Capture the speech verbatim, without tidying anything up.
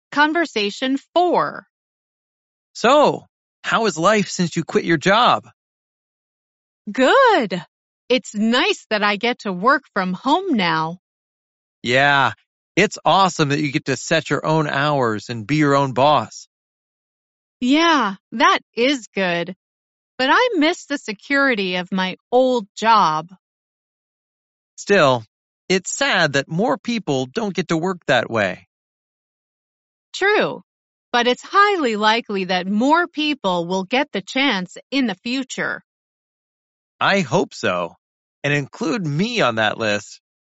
Conversation four. So, how is life since you quit your job? Good. It's nice that I get to work from home now. Yeah, it's awesome that you get to set your own hours and be your own boss. Yeah, that is good. But I miss the security of my old job. Still, it's sad that more people don't get to work that way. True. But it's highly likely that more people will get the chance in the future. I hope so, and include me on that list.